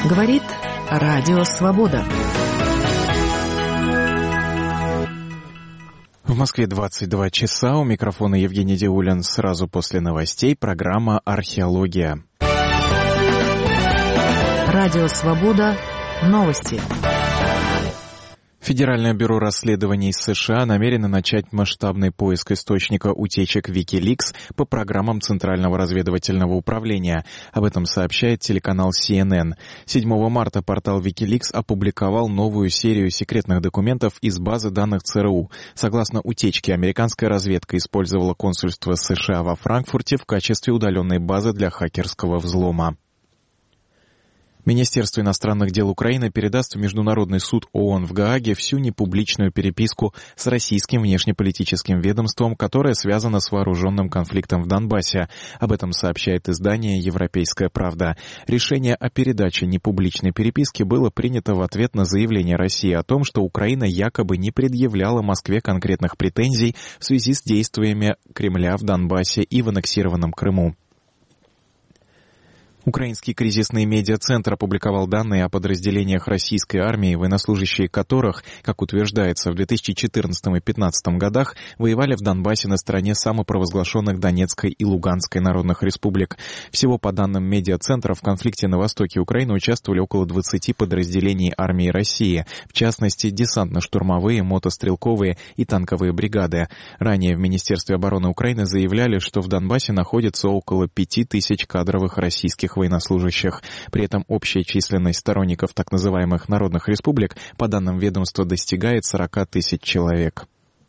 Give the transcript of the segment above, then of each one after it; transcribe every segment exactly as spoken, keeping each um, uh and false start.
Говорит Радио Свобода. В Москве двадцать два часа. У микрофона Евгений Диулин. Сразу после новостей программа «Археология». Радио Свобода. Новости. Федеральное бюро расследований США намерено начать масштабный поиск источника утечек Wikileaks по программам Центрального разведывательного управления. Об этом сообщает телеканал си эн эн. седьмого марта портал Wikileaks опубликовал новую серию секретных документов из базы данных ЦРУ. Согласно утечке, американская разведка использовала консульство США во Франкфурте в качестве удаленной базы для хакерского взлома. Министерство иностранных дел Украины передаст в Международный суд ООН в Гааге всю непубличную переписку с российским внешнеполитическим ведомством, которая связана с вооруженным конфликтом в Донбассе. Об этом сообщает издание «Европейская правда». Решение о передаче непубличной переписки было принято в ответ на заявление России о том, что Украина якобы не предъявляла Москве конкретных претензий в связи с действиями Кремля в Донбассе и в аннексированном Крыму. Украинский кризисный медиацентр опубликовал данные о подразделениях российской армии, военнослужащие которых, как утверждается, в две тысячи четырнадцатом и две тысячи пятнадцатом годах воевали в Донбассе на стороне самопровозглашенных Донецкой и Луганской народных республик. Всего, по данным медиацентра, в конфликте на востоке Украины участвовали около двадцати подразделений армии России, в частности, десантно-штурмовые, мотострелковые и танковые бригады. Ранее в Министерстве обороны Украины заявляли, что в Донбассе находится около пяти тысяч кадровых российских военнослужащих. При этом общая численность сторонников так называемых народных республик, по данным ведомства, достигает сорока тысяч человек.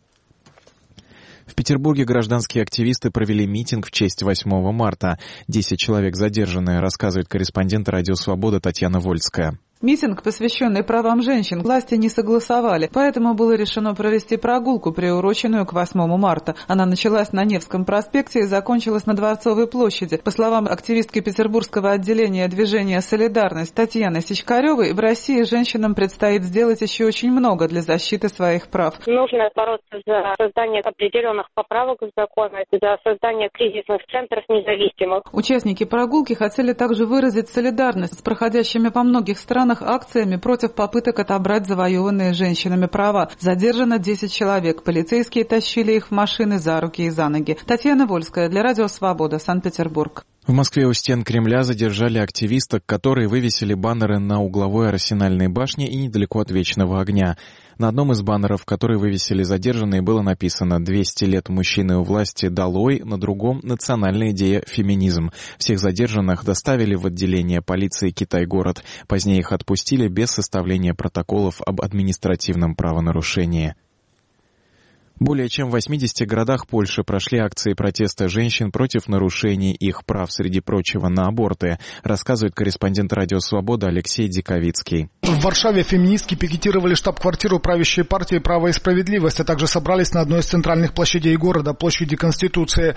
В Петербурге гражданские активисты провели митинг в честь восьмого марта. Десять человек задержаны, рассказывает корреспондент «Радио Свобода» Татьяна Вольская. Митинг, посвященный правам женщин, власти не согласовали, поэтому было решено провести прогулку, приуроченную к восьмому марта. Она началась на Невском проспекте и закончилась на Дворцовой площади. По словам активистки Петербургского отделения движения «Солидарность» Татьяны Сичкаревой, в России женщинам предстоит сделать еще очень много для защиты своих прав. Нужно бороться за создание определенных поправок в закон, за создание кризисных центров независимых. Участники прогулки хотели также выразить солидарность с проходящими во многих странах акциями против попыток отобрать завоеванные женщинами права. Задержано десять человек. Полицейские тащили их в машины за руки и за ноги. Татьяна Вольская для Радио Свобода, Санкт-Петербург. В Москве у стен Кремля задержали активисток, которые вывесили баннеры на угловой Арсенальной башне и недалеко от Вечного огня. На одном из баннеров, который вывесили задержанные, было написано «двести лет мужчины у власти долой», на другом «Национальная идея феминизм». Всех задержанных доставили в отделение полиции Китай-город. Позднее их отпустили без составления протоколов об административном правонарушении. Более чем в восьмидесяти городах Польши прошли акции протеста женщин против нарушений их прав, среди прочего, на аборты, рассказывает корреспондент «Радио Свобода» Алексей Диковицкий. В Варшаве феминистки пикетировали штаб-квартиру правящей партии «Право и справедливость», а также собрались на одной из центральных площадей города, площади Конституции.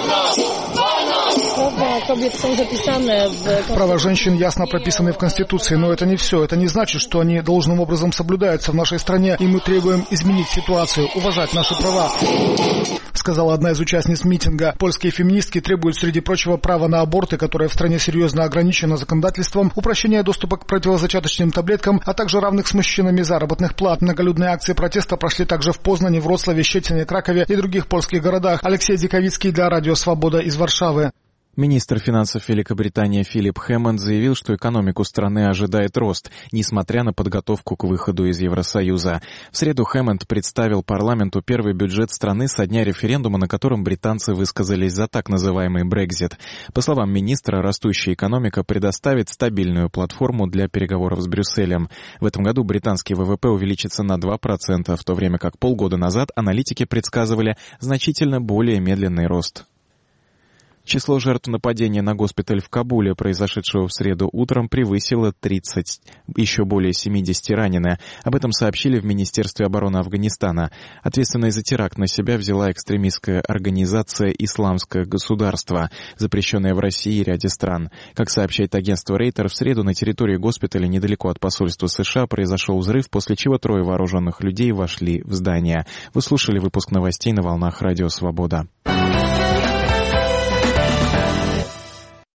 Права женщин ясно прописаны в Конституции, но это не все. Это не значит, что они должным образом соблюдаются в нашей стране, и мы требуем изменить ситуацию, уважать наши права, сказала одна из участниц митинга. Польские феминистки требуют, среди прочего, права на аборты, которое в стране серьезно ограничено законодательством, упрощение доступа к противозачаточным таблеткам, а также равных с мужчинами заработных плат. Многолюдные акции протеста прошли также в Познане, Вроцлаве, Щетине, Кракове и других польских городах. Алексей Диковицкий для Радио Свобода из Варшавы. Министр финансов Великобритании Филипп Хэммонд заявил, что экономику страны ожидает рост, несмотря на подготовку к выходу из Евросоюза. В среду Хэммонд представил парламенту первый бюджет страны со дня референдума, на котором британцы высказались за так называемый Брексит. По словам министра, растущая экономика предоставит стабильную платформу для переговоров с Брюсселем. В этом году британский ВВП увеличится на два процента, в то время как полгода назад аналитики предсказывали значительно более медленный рост. Число жертв нападения на госпиталь в Кабуле, произошедшего в среду утром, превысило тридцать, еще более семидесяти ранены. Об этом сообщили в Министерстве обороны Афганистана. Ответственность за теракт на себя взяла экстремистская организация «Исламское государство», запрещенная в России и ряде стран. Как сообщает агентство Рейтер, в среду на территории госпиталя недалеко от посольства США произошел взрыв, после чего трое вооруженных людей вошли в здание. Вы слушали выпуск новостей на волнах Радио Свобода.